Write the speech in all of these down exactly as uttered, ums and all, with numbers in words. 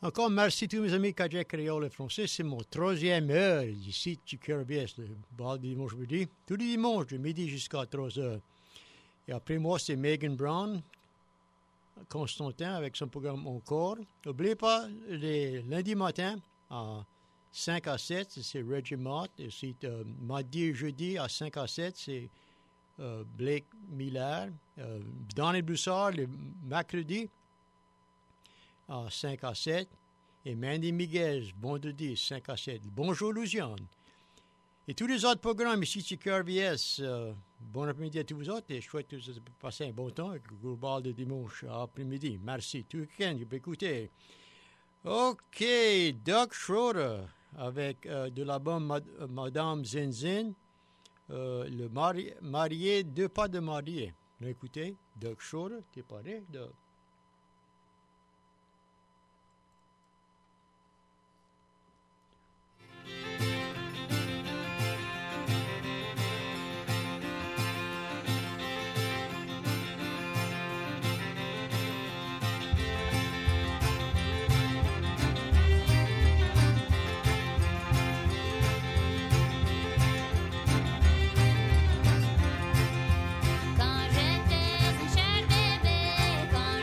Encore merci à tous mes amis Cadillac Créole et Français. C'est mon troisième heure ici du Cœur B S, le bal du dimanche midi. Tous les dimanches, de midi jusqu'à trois heures. Et après moi, c'est Megan Brown, Constantin, avec son programme Encore. N'oubliez pas, les lundis matin, à cinq à sept, c'est Reggie Mott. Et c'est euh, mardi et jeudi, à cinq à sept, c'est euh, Blake Miller. Euh, Donny Broussard, le mercredi, à cinq à sept. Et Mandy Miguel, vendredi, cinq à sept. Bonjour, Louisiane. Et tous les autres programmes ici sur K R B S, euh, bon après-midi à tous vous autres et je souhaite que vous ayez passé un bon temps avec le gros bal de dimanche après-midi. Merci. Tout le week-end, je peux écouter. OK, Doug Schroeder avec euh, de l'album Mad- Madame Zin Zin, euh, le mari- marié, deux pas de marié. Vous écoutez, Doug Schroeder, t'es paré, Doug? Quand j'étais une chère bébé, quand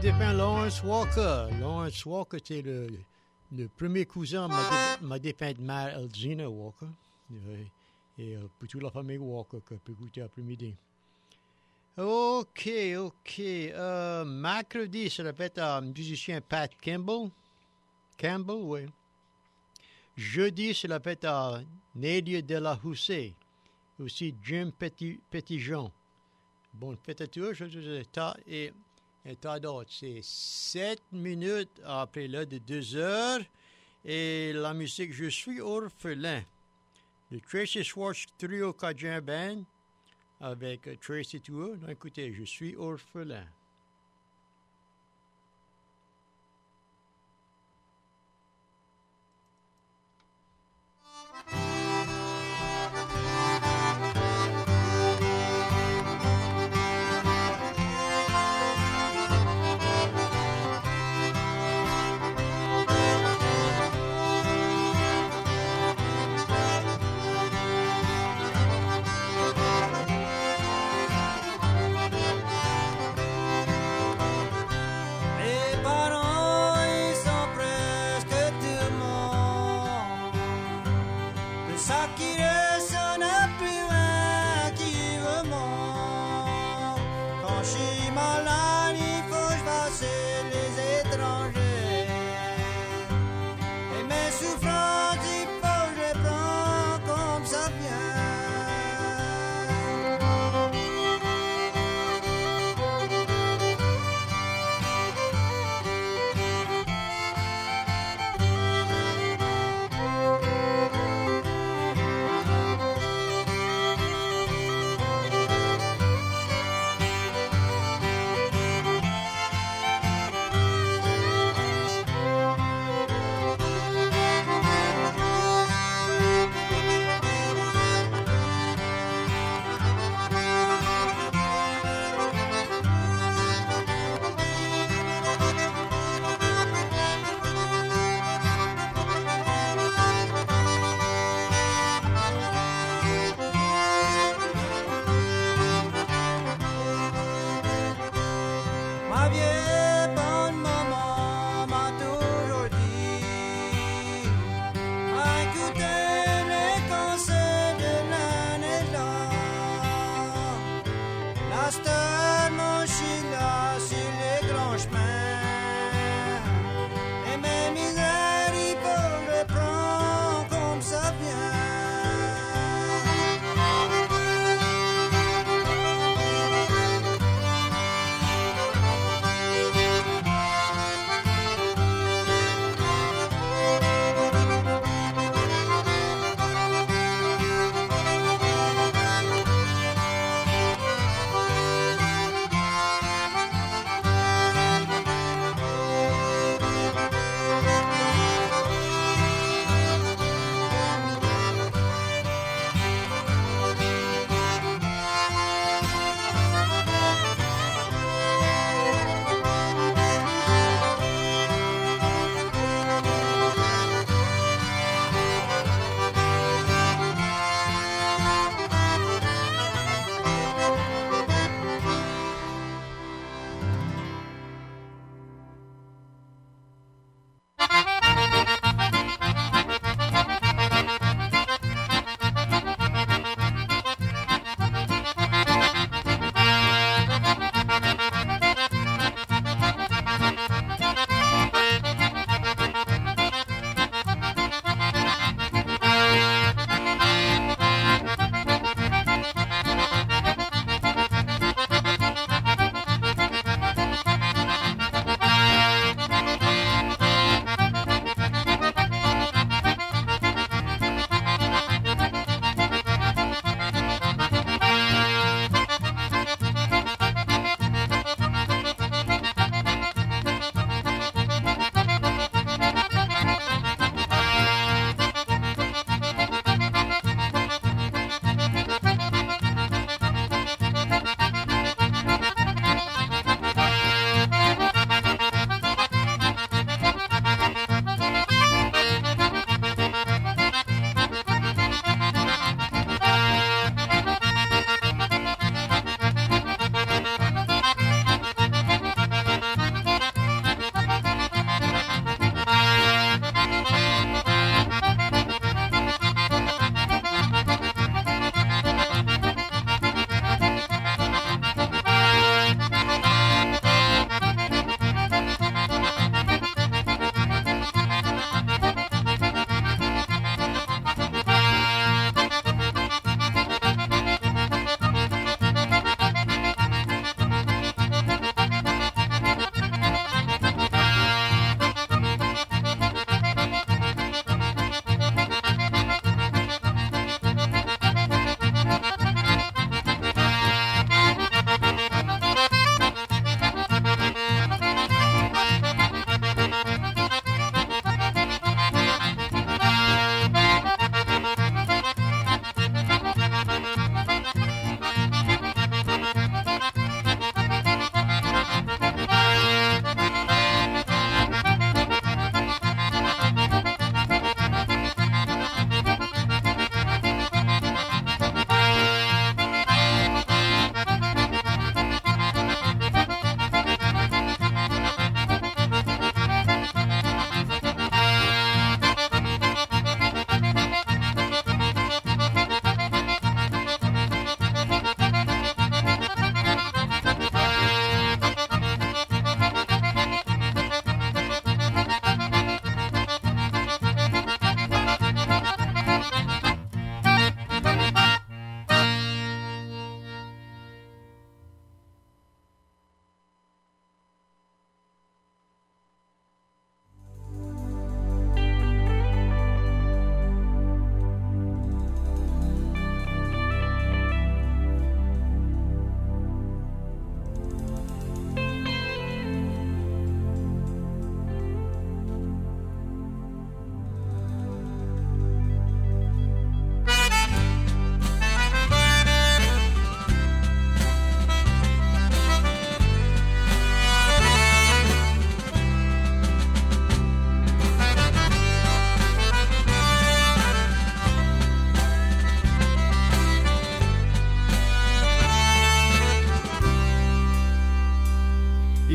dépeint Lawrence Walker. Lawrence Walker, c'est le, le premier cousin m'a dépeint de mère Elzina Walker. Et euh, pour toute la famille Walker que peut écouter après-midi. OK, OK. Euh, mercredi, ça répète à musicien Pat Campbell. Campbell, oui. Jeudi, c'est la fête à Nadia de la Houssaye. Aussi Jim Petit, Petitjean. Bonne fête à tous. Et un tas d'autres. C'est sept minutes après l'heure de deux heures. Et la musique, je suis orphelin. Le Tracy Schwartz Trio Cajun Band avec Tracy Tour. Écoutez, je suis orphelin.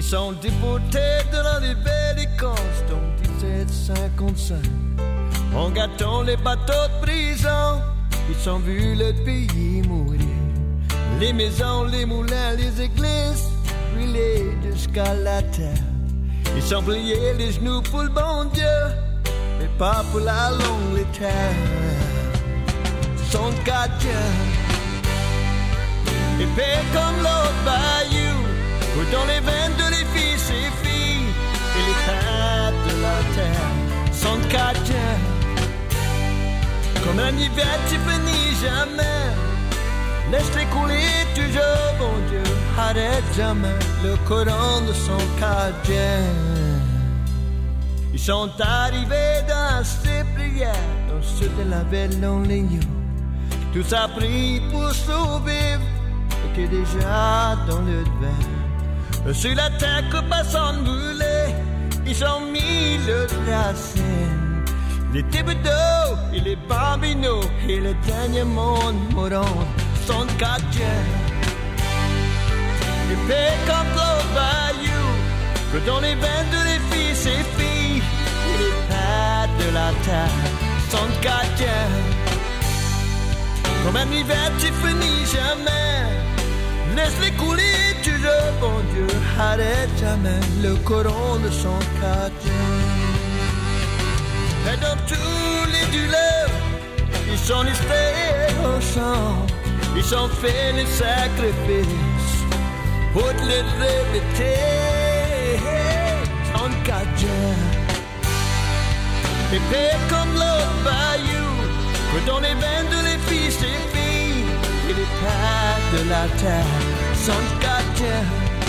sont déportés dans les bellicances en dix-sept cinquante-cinq. En gâtant les bateaux de prison, ils ont vu le pays mourir. Les maisons, les moulins, les églises brûlées jusqu'à la terre. Ils ont plié les genoux pour le bon Dieu, mais pas pour la longue terre. Sont gardiens, épais comme l'autre bayou, où dans les veines de les fils et filles et les pattes de la terre. Sont gardiens, comme un hiver qui finit jamais. Laisse-les couler toujours, bon Dieu, arrête jamais le courant de son gardien. Ils sont arrivés dans ces prières, dans ceux de la belle lonely you. Tous a pris pour survivre, et que déjà dans le vin. Sur la terre que personne brûlait, ils ont mis le racine. Les thibodeaux et les bambinos et le dernier monde mourant sont gardiens. Épais comme l'autre bayou, que dans les veines de les fils et filles et les pattes de la terre sont gardiens. Comme un hiver qui finit jamais, laisse-les couler toujours, bon Dieu, arrête jamais le courant de son gardien. Et dans tous les douleurs, ils sont restés au champ, ils ont fait les sacrifices pour te les répéter. Son gardien, épais comme l'autre bayou, que dans les veines de les fils et filles et les pattes de la terre. Son gardien,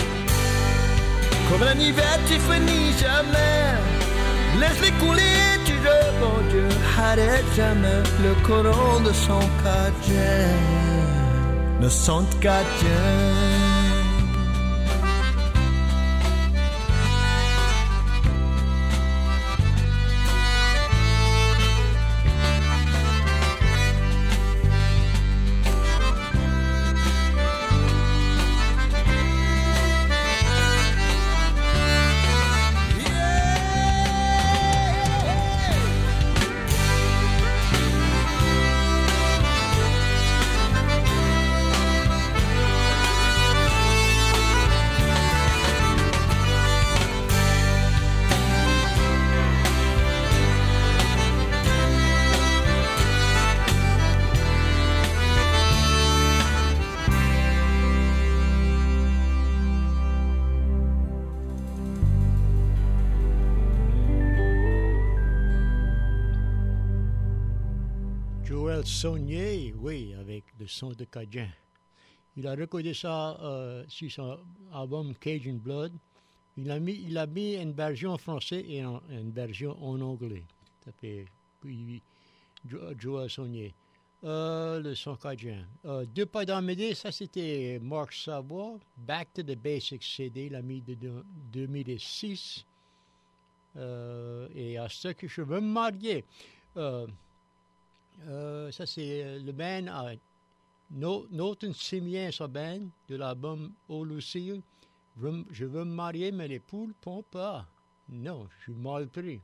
comme un hiver qui finit jamais. Laisse-les couler, tu veux, bon Dieu, arrête jamais le courant de son gardien, de son gardien. Saunier, oui, avec le son de Cajun. Il a recordé ça euh, sur son album Cajun Blood. Il a mis, il a mis une version en français et en, une version en anglais. Ça fait puis, Joël Saunier. Euh, le son Cajun. Euh, deux pas dans Médée, ça c'était Marc Savoie. Back to the Basics C D, il a mis de, de deux mille six. Euh, et à ce que je veux me marier. Euh, Euh, ça, c'est le band à no, Norton Simien, sa band, de l'album Oh Lucille. Je veux me marier, mais les poules ne pondent pas. Non, je suis mal pris.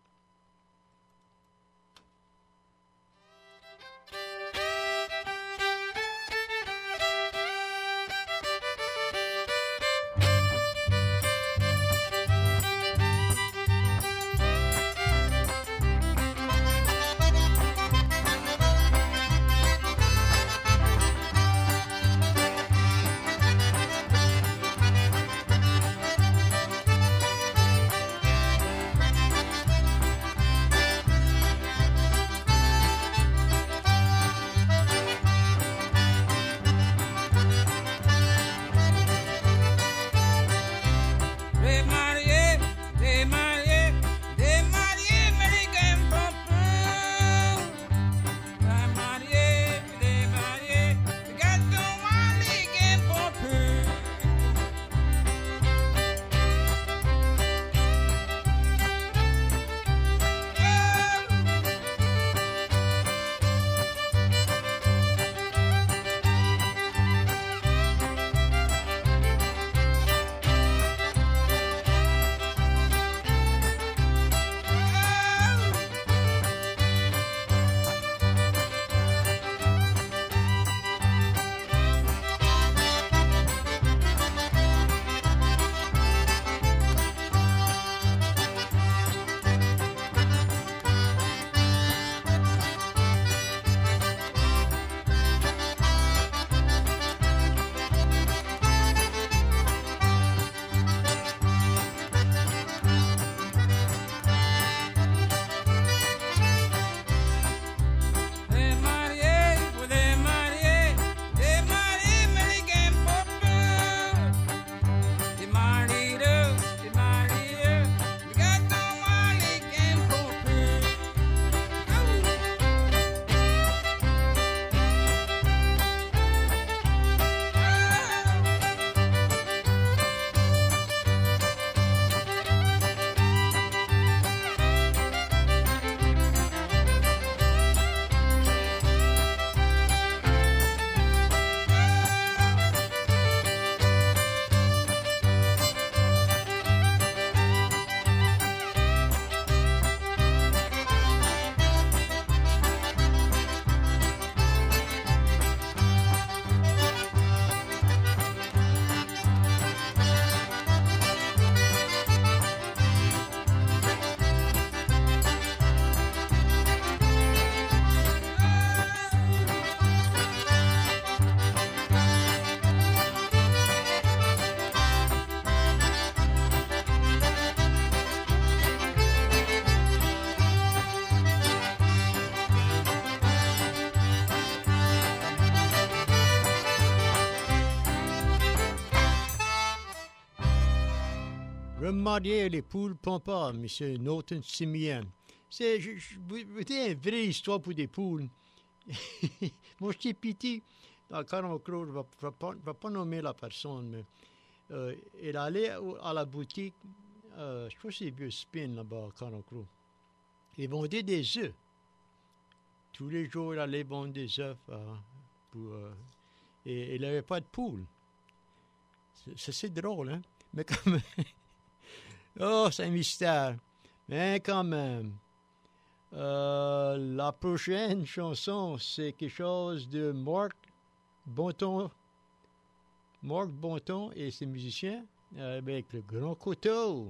Remarquez les poules pompas, M. Norton Simeon. C'est je, je, une vraie histoire pour des poules. Moi, j'étais petit. Dans Caron Crow, je ne vais, vais pas nommer la personne, mais euh, il allait à la boutique, euh, je crois que c'est vieux Spin là-bas à Caron Crow. Il vendait des œufs. Tous les jours, il allait vendre des œufs. Euh, pour, euh, et il n'avait pas de poules. C'est, c'est drôle, hein? Mais quand même. Oh, c'est un mystère. Mais quand même. Euh, la prochaine chanson, c'est quelque chose de Marc Bonton. Marc Bonton et ses musiciens avec le Grand Coteau.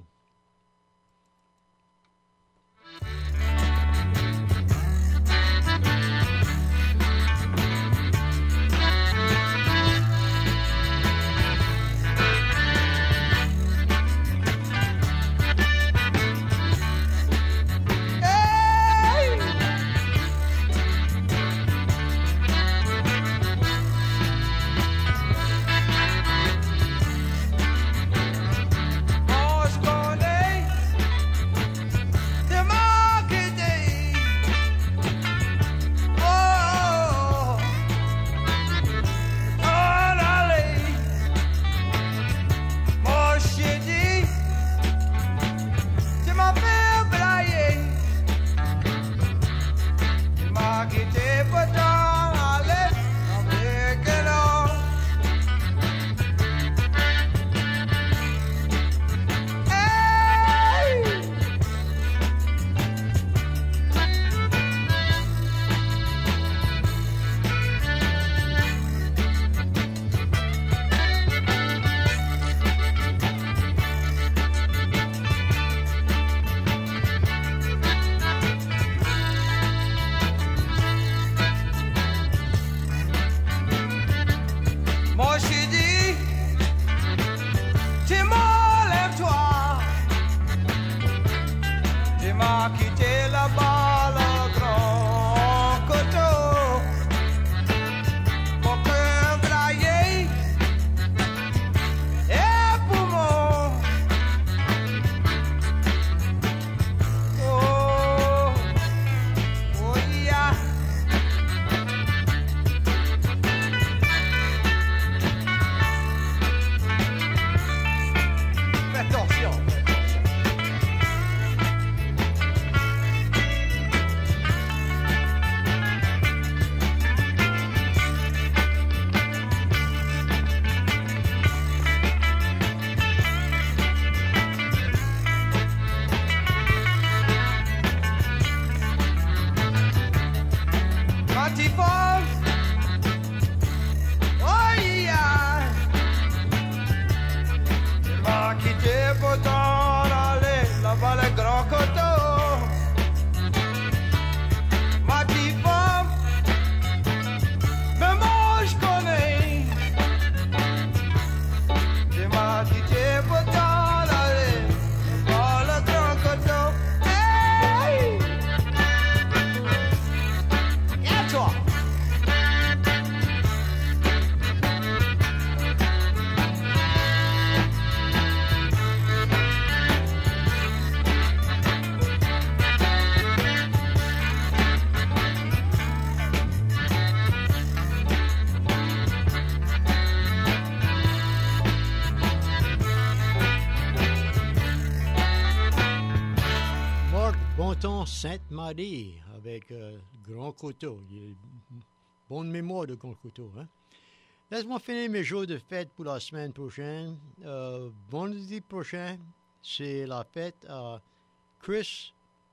Sainte-Marie avec euh, Grand Coteau. Il a bonne mémoire de Grand Coteau. Hein? Laisse-moi finir mes jours de fête pour la semaine prochaine. Euh, vendredi prochain, c'est la fête à Chris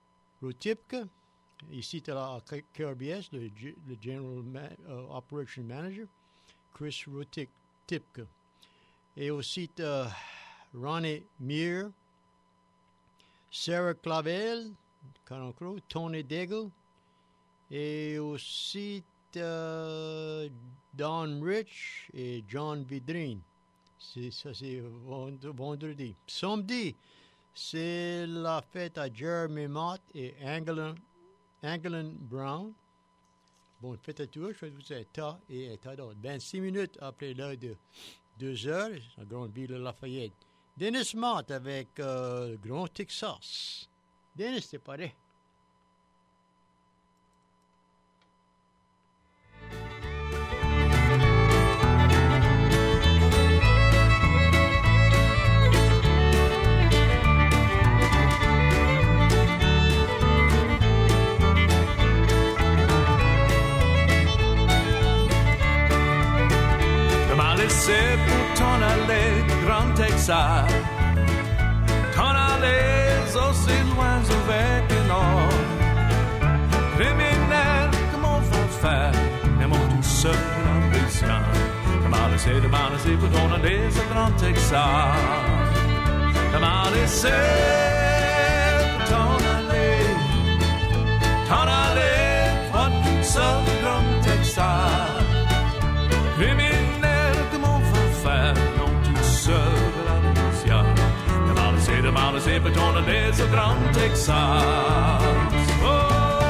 Rotipka, ici à la K R B S, le, le General Ma, uh, Operation Manager, Chris Rotipka. Et aussi uh, Ronnie Meir, Sarah Clavel, Caron Crow, Tony Daigle, et aussi euh, Don Rich et John Vidrine. C'est, ça, c'est vendredi. Samedi, c'est la fête à Jeremy Mott et Angelin, Angelin Brown. Bonne fête à tous. Je vous ai tas et tas d'autres. vingt-six minutes après l'heure de deux heures, la grande ville de Lafayette. Dennis Mott avec euh, le Grand Texas. Dennis, t'es prêt? C'est pour t'en aller, Grand Texas, t'en aller aussi loin avec le nord. Criminel, comment on va faire, mais mon tout seul en prison. Comment laisser, comment laisser pour t'en aller au Grand Texas. Comment laisser pour t'en aller, t'en aller, toi tout seul au Grand Texas. Criminel, non tout seul de la Louisiane. Comment laisser, comment laisser pour ton aller au Grand Texas. Oh.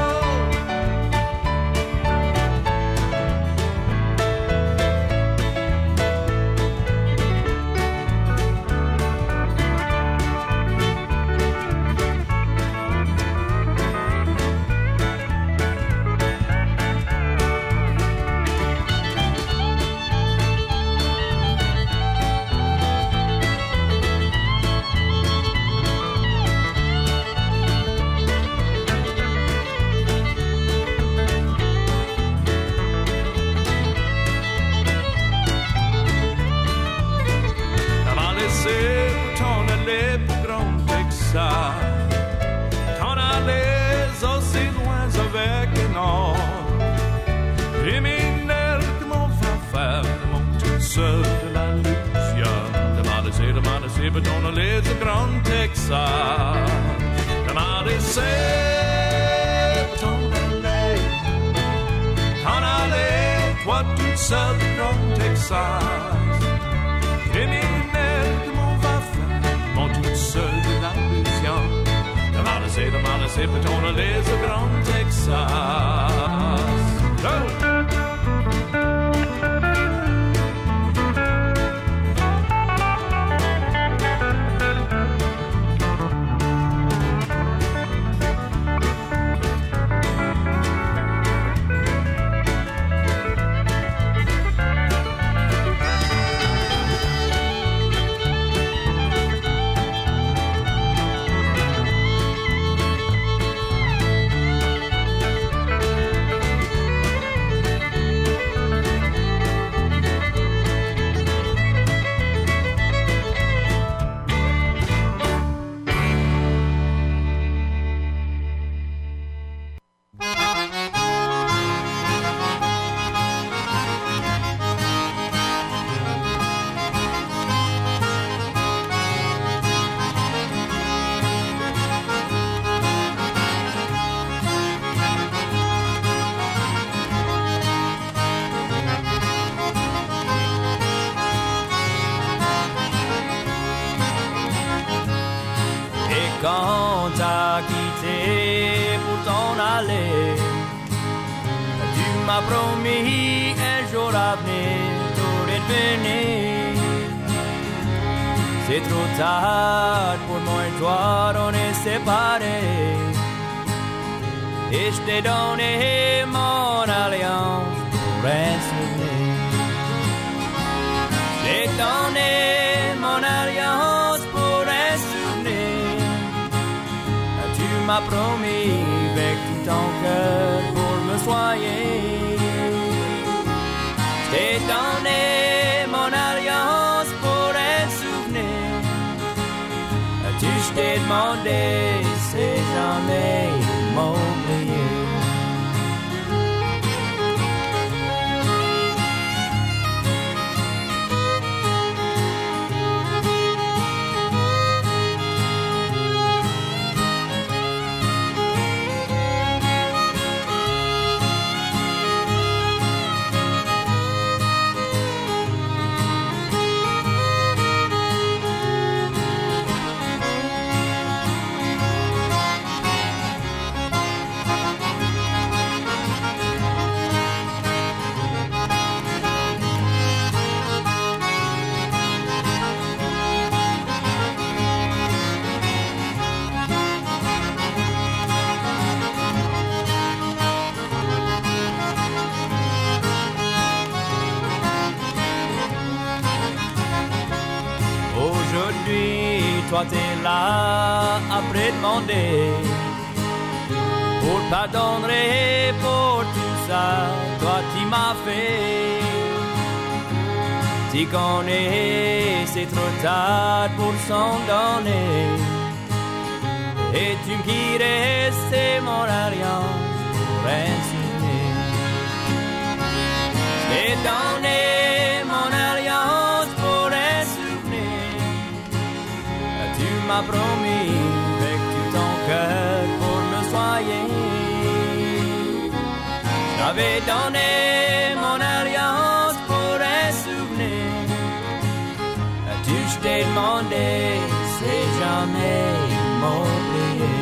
T'en aller aussi loin avec un nord. Criminel, comment on va faire, mon tout seul de la Louisiane. Comment laisser, comment laisser, pour t'en aller au Grand Texas. Comment laisser, pour t'en aller, t'en aller, toi tout seul au Grand Texas. Criminel, comment on va faire, mon tout seul de la Louisiane. Comment laisser, comment laisser, pour t'en aller au Grand Texas. Oh. Quand t'as quitté pour t'en aller, tu m'as promis un jour à venir pour revenir. C'est trop tard pour moi et toi, on est séparés. Et je t'ai donné mon alliance pour un souvenir. J'ai donné mon alliance pour un souvenir. Tu m'as promis avec tout ton cœur pour me soigner. J'ai donné mon alliance pour un souvenir. Tu je t'ai demandé, c'est jamais m'oublier. toi t'es là après demander pour pardonner pour tout ça, toi tu m'as fait. Tu connais, c'est trop tard pour s'en donner. Et tu me quittes, c'est mon alliance pour un souvenir. J'ai donné mon alliance pour un souvenir. Tu m'as promis avec tout ton cœur pour me soigner. J'avais donné mon alliance pour un souvenir. Tu je t'ai demandé, c'est jamais m'oublier.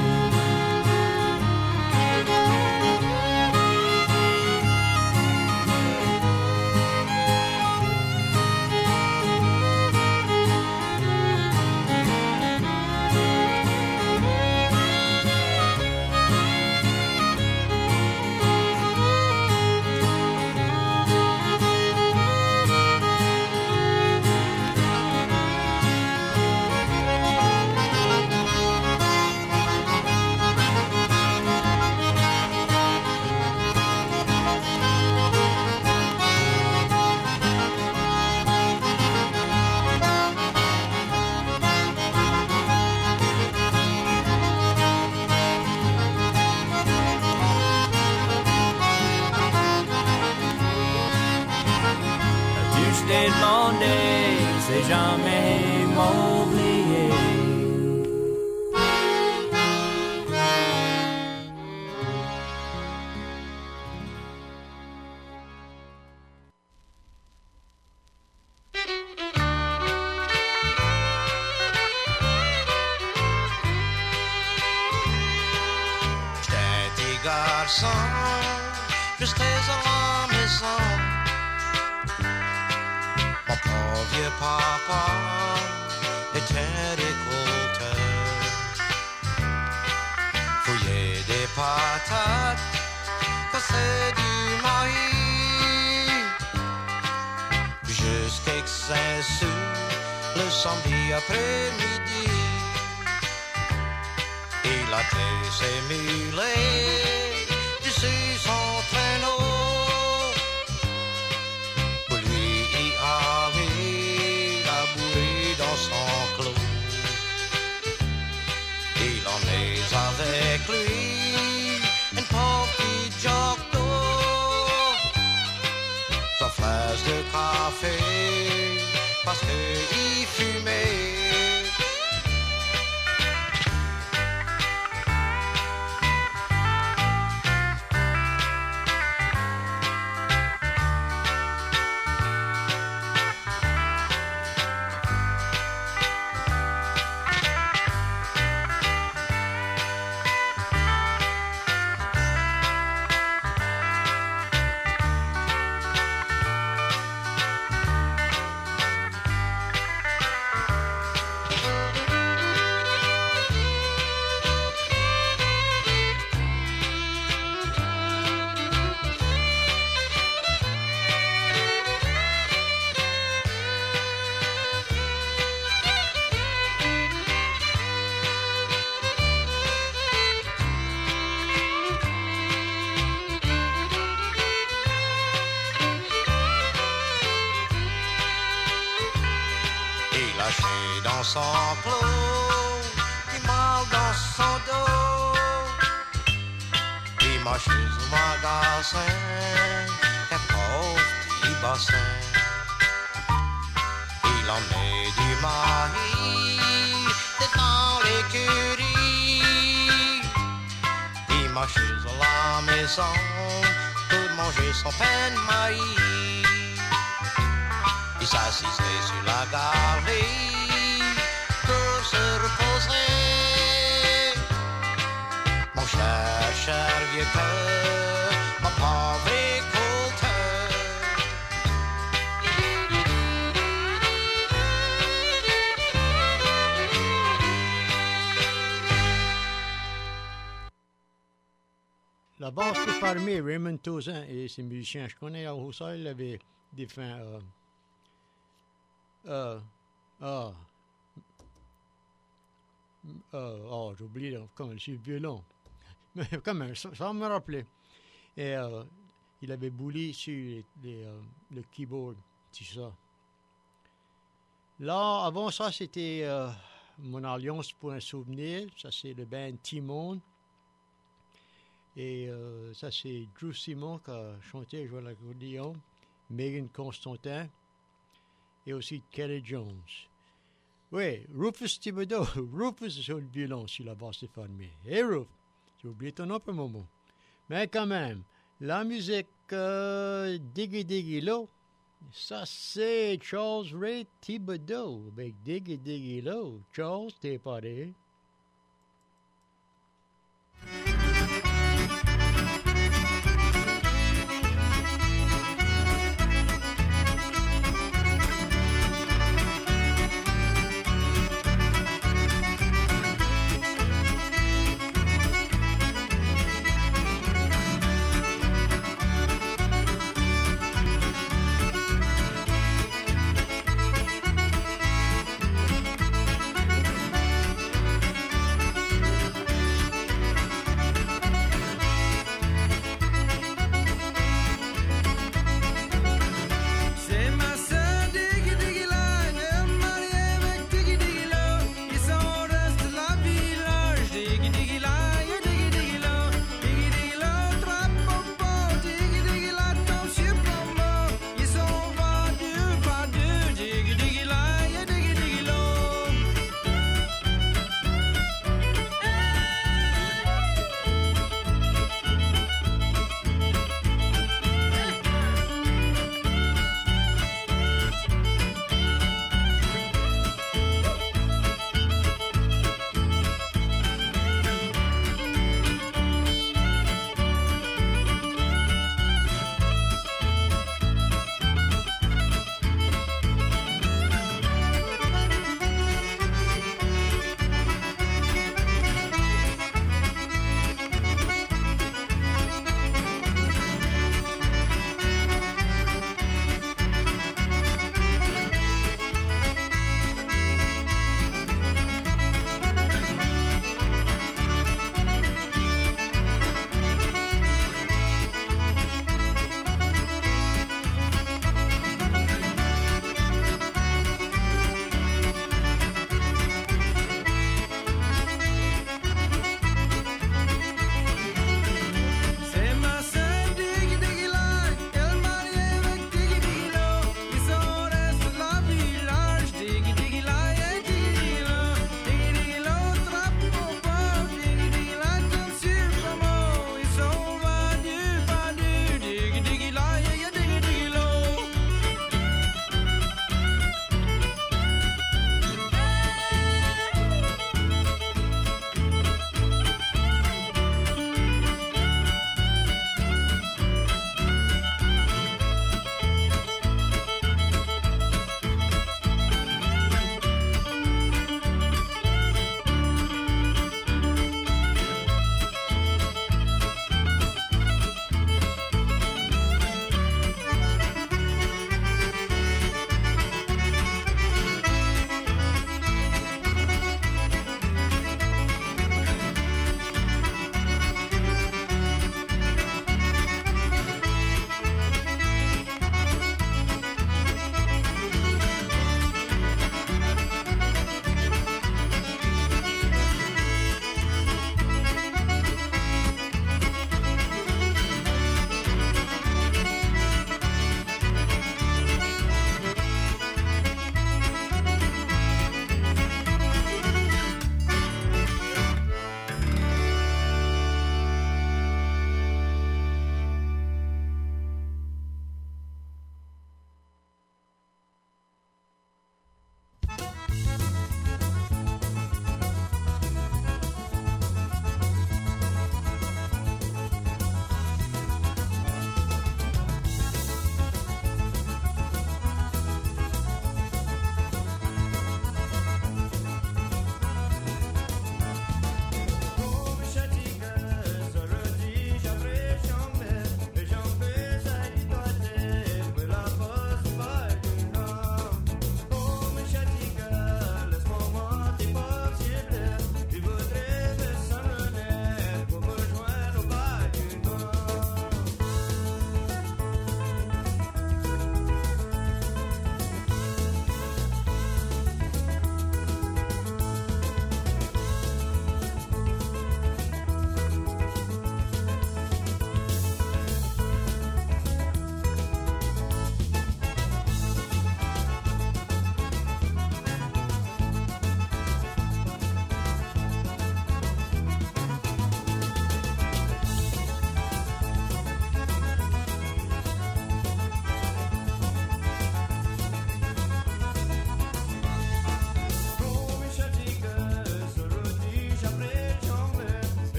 Demandé, c'est jamais m'oublier. J'étais un petit garçon, j'étais à la maison. Mon vieux papa était récolteur, fouillait des patates, cassait du maïs, jusqu'à Saint-Sou le samedi après-midi. Il a ses mulets dessus son traîneau. Avec lui, une petite joque d'eau, sa flash de café, parce qu'il fumait. Dans son clos, il mal dans son dos, il marche au magasin, un pauvre petit bassin, il en met du maïs dans l'écurie, il marche à la maison pour manger son pain de maïs, il s'assisait sur la galerie pour se reposer. Mon cher, cher vieux cœur, mon pauvre récolteur. La basse est parmi Raymond Tozan et ses musiciens. Je connais à Rousseau, il avait des fins. Euh, euh, ah. Euh, oh, j'ai oublié comment je suis violon. Mais quand même, ça, ça me rappelait. Et euh, il avait bouli sur les, les, euh, le keyboard, tout ça. Là, avant ça, c'était euh, mon alliance pour un souvenir. Ça, c'est le band Timon. Et euh, ça, c'est Drew Simon qui a chanté et joué l'accordéon. Megan Constantin. Et aussi Kelly Jones. Oui, Rufus Thibodeau. Rufus joue le violon sur la basse de Farmier. Hey Rufus, j'ai oublié ton nom pour un moment. Mais quand même, la musique euh, Diggy Diggy Low, ça c'est Charles Ray Thibodeau avec Diggy Diggy Low. Charles, t'es paré.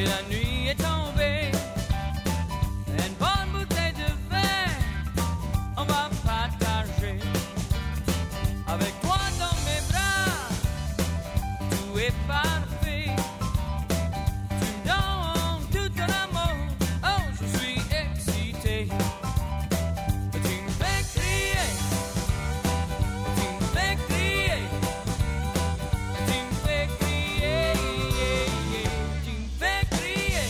et la nuit est tombée. Une bonne bouteille de vin, on va partager. Avec toi dans mes bras, tout est parfait. Tu me donnes tout ton amour, oh je suis excité. Tu me fais crier, tu me fais crier, tu me fais crier, tu me fais crier.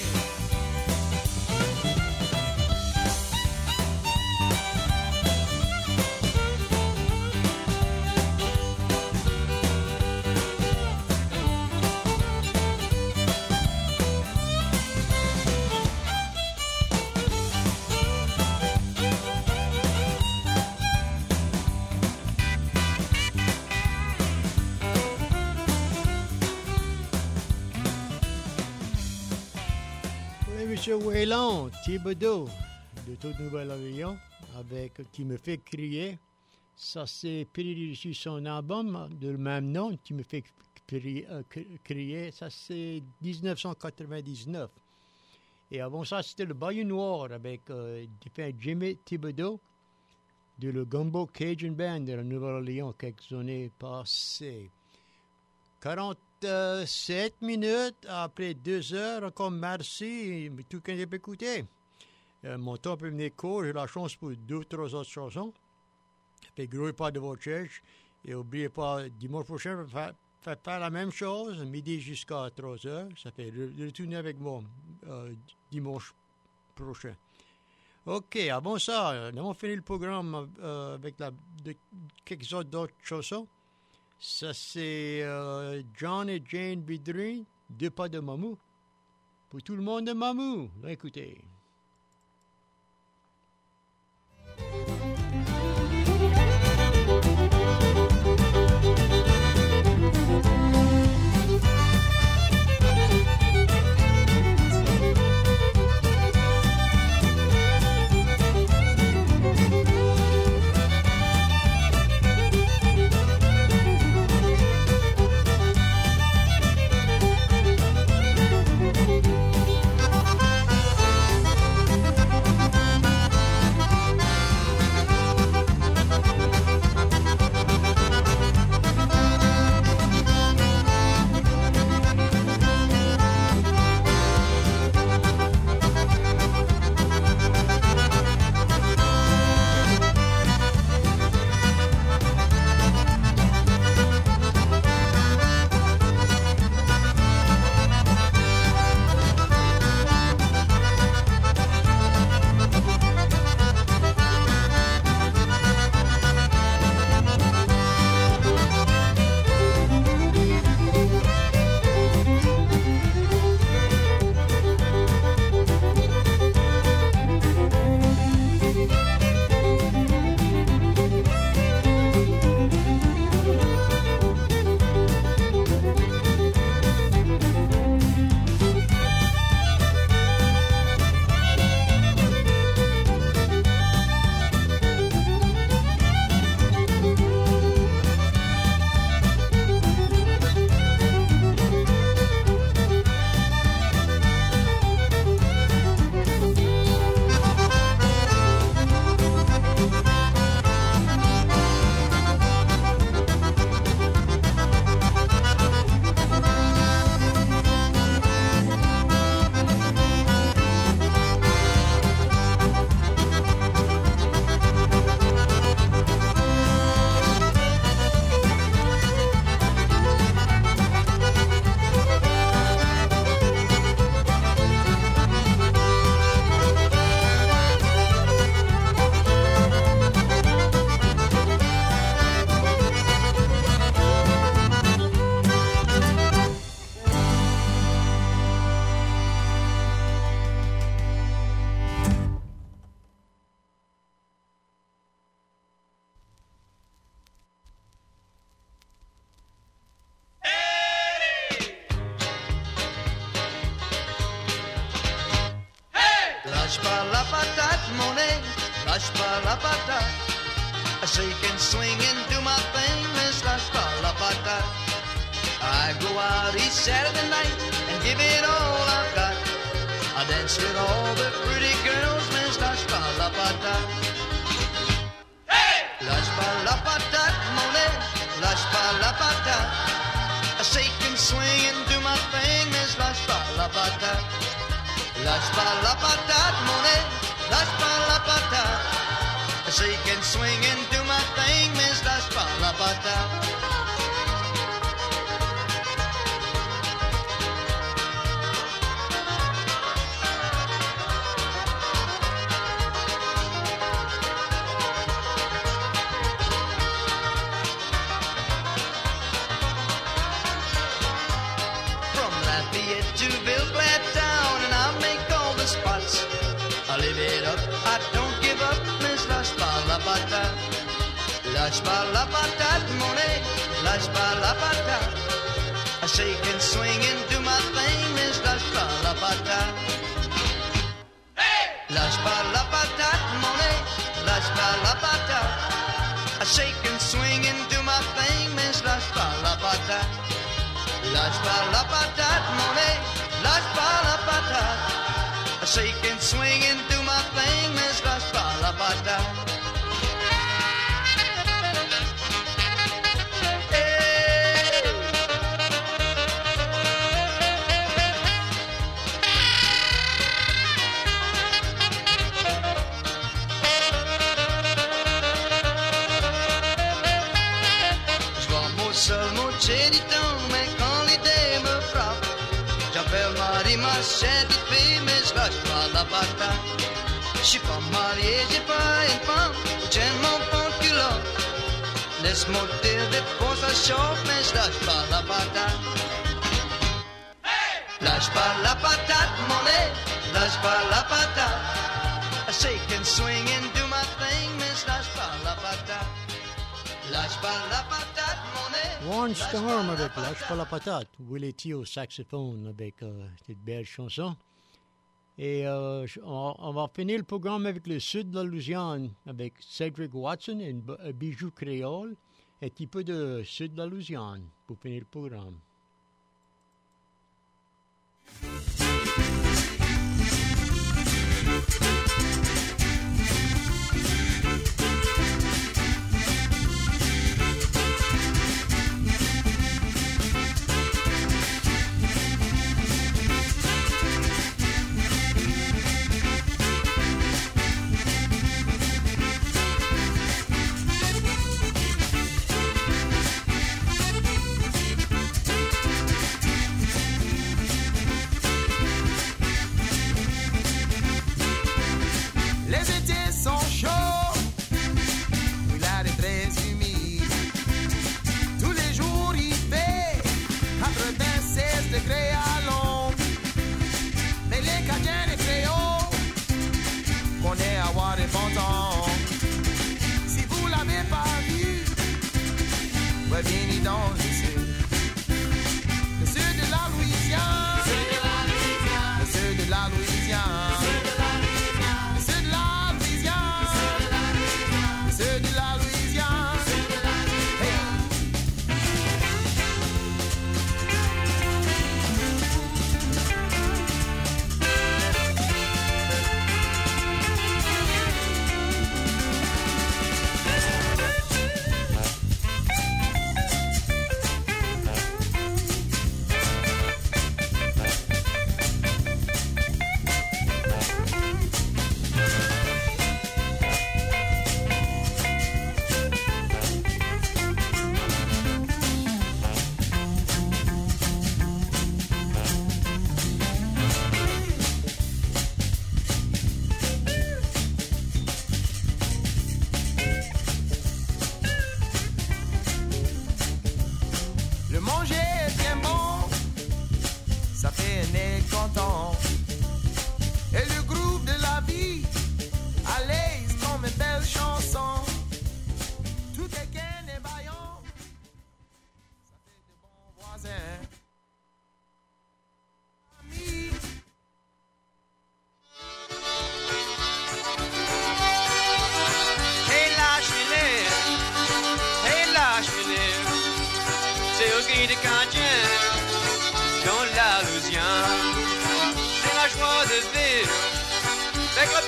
Oui, monsieur Whelan, Thibodeau, de toute Nouvelle-Orléans, avec Qui me fait crier. Ça, c'est pris sur son album de le même nom, Qui me fait crier. euh, crier. Ça, c'est dix-neuf cent quatre-vingt-dix-neuf. Et avant ça, c'était le Bayou Noir avec euh, Jimmy Thibodeau de le Gumbo Cajun Band de la Nouvelle-Orléans quelques années passées. quarante-sept minutes après deux heures, encore merci, tout le monde peut écouter. Euh, mon temps peut venir court, j'ai la chance pour deux ou trois autres chansons. Fait grouillez pas de votre cherche et n'oubliez pas, dimanche prochain, faire, faire, faire la même chose, midi jusqu'à trois heures. Ça fait retourner avec moi euh, dimanche prochain. OK, avant ça, nous avons fini le programme euh, avec la, de, quelques autres d'autres chansons. Ça, c'est euh, John et Jane Bidry, Deux pas de Mamou. Pour tout le monde de Mamou, écoutez. Lâche pas la patate, mon nez, lâche pas la patate. I shake and swing and do my thing, miss, lâche pas la patate. I go out each Saturday night and give it all I've got. dance with all the pretty girls, Miss Lashpalapata. Hey! Lashpalapata, money, Lashpalapata. I shake and swing and do my thing, Miss Lashpalapata. Lashpalapata, money, Lashpalapata. I shake and swing and do my thing, Miss Lashpalapata. Lashpalapata, money, Lashpalapata. I shake and swing and do my thing, Miss Lashpalapata. Hey! Lashpalapata, money, Lashpalapata. I shake and swing and do my thing, Miss Lashpalapata. Lashpalapata, money, Lashpalapata. I shake and swing and do my thing, Miss Lashpalapata. Je suis pas marié, j'ai pas une femme, j'aime mon pantalon. Laisse-moi dire des fois ça chauffe, mais je lâche pas la patate. Hey! Lâche pas la patate, mon nez, lâche pas la patate. I shake and swing and do my thing, mais je lâche pas la patate. Lâche pas la patate, mon nez. One Storm avec Lâche pas la patate. Willie T au saxophone avec euh, cette belle chanson. Et euh, on, on va finir le programme avec le sud de la Louisiane, avec Cedric Watson et un bijou créole, et un petit peu de sud de la Louisiane pour finir le programme.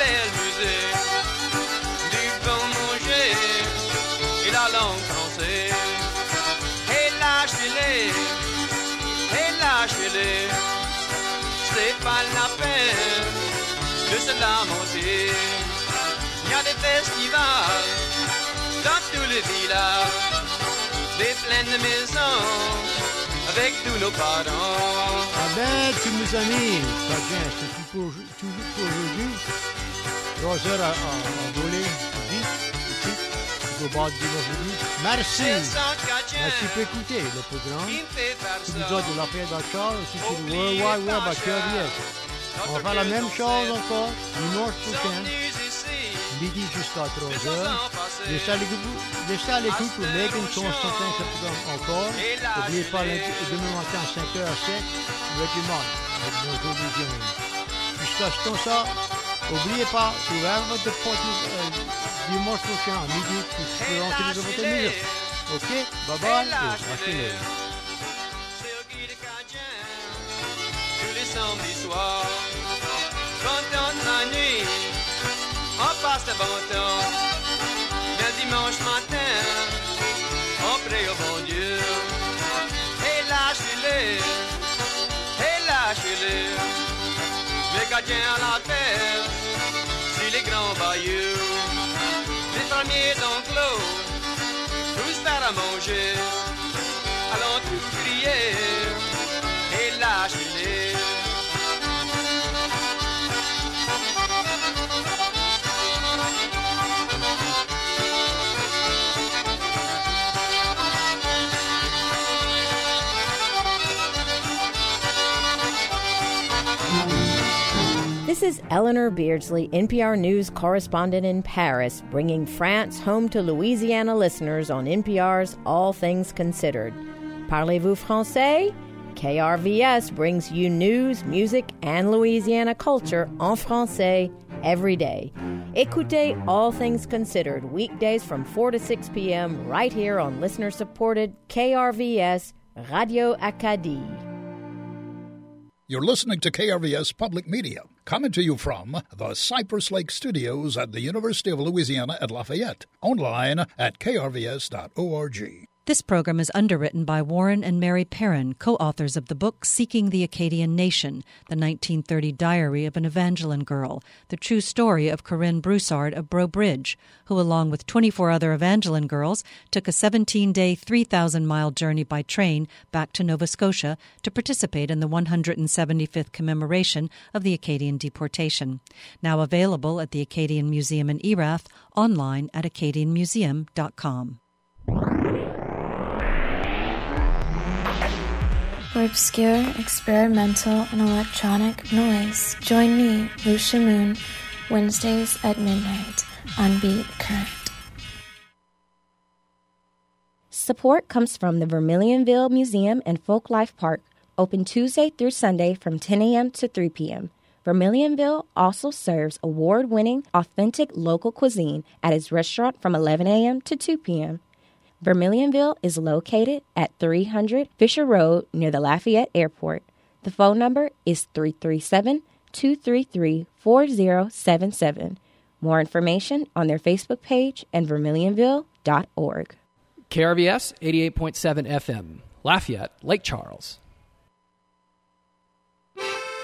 belle musique, du bon manger et la langue française. Et lâchez-les, et lâchez-les, c'est pas la peine de se lamenter. Il y a des festivals dans tous les villages, des pleines maisons avec tous nos parents. Ah ben, tous mes amis, ça vient, c'est tout pour, tout pour aujourd'hui. Trois heures à, à, à voler, vite, vite, au bord du aujourd'hui. Merci. Merci pour écouter le programme. Tous les autres de la paix d'achat, aussi sur le World Wide Web à K R V S. On va faire la même chose encore, dimanche prochain, midi jusqu'à trois heures. Restez à l'écoute pour Megan Constantin, ce programme encore. N'oubliez pas, demain matin à cinq heures sept, Régiment, avec nos auditions. Jusqu'à ce temps-là, n'oubliez pas, ouvert votre porte euh, dimanche prochain à midi pour présenter les votre musique. Ok, bye bye, et achetez-le. Tous les samedis soirs, quand on la nuit, on passe le bon temps. Le dimanche matin, on prie au bon Dieu. Et lâchez-les, et lâchez-les, les gardiens à la terre, sur les grands bayous, les fermiers d'enclos, tous faire à manger, allons tous crier, et lâchez-les. This is Eleanor Beardsley, N P R News correspondent in Paris, bringing France home to Louisiana listeners on N P R's All Things Considered. Parlez-vous français? K R V S brings you news, music, and Louisiana culture en français every day. Écoutez All Things Considered weekdays from four to six p.m. right here on listener-supported K R V S Radio Acadie. You're listening to K R V S Public Media, coming to you from the Cypress Lake Studios at the University of Louisiana at Lafayette. Online at k r v s dot org. This program is underwritten by Warren and Mary Perrin, co-authors of the book Seeking the Acadian Nation, the nineteen thirty diary of an Evangeline girl, the true story of Corinne Broussard of Breaux Bridge, who, along with twenty-four other Evangeline girls, took a seventeen-day, three thousand mile journey by train back to Nova Scotia to participate in the one hundred seventy-fifth commemoration of the Acadian deportation. Now available at the Acadian Museum in Erath, online at acadian museum dot com. For obscure, experimental, and electronic noise, join me, Lucia Moon, Wednesdays at midnight on Beat Current. Support comes from the Vermilionville Museum and Folklife Park, open Tuesday through Sunday from ten a.m. to three p.m. Vermilionville also serves award-winning, authentic local cuisine at its restaurant from eleven a.m. to two p.m. Vermilionville is located at three hundred Fisher Road near the Lafayette Airport. The phone number is three three seven, two three three, four zero seven seven. More information on their Facebook page and vermilionville dot org. K R V S eighty-eight point seven F M, Lafayette, Lake Charles.